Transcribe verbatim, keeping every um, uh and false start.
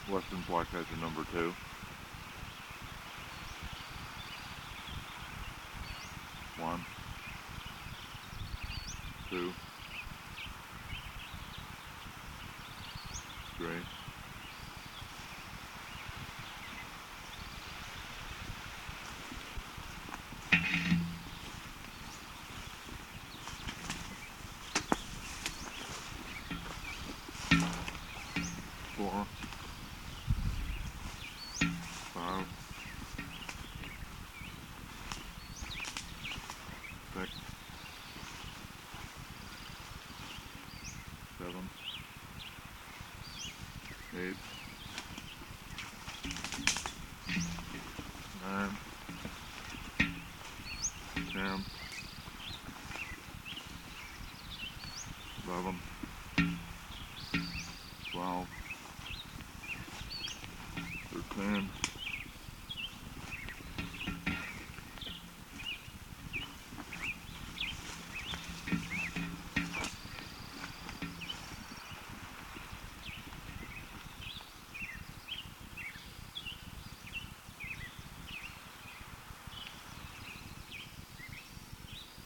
Western flycatcher number two. One, two, three, four, five, six, seven, eight, nine, ten, eleven, twelve, thirteen,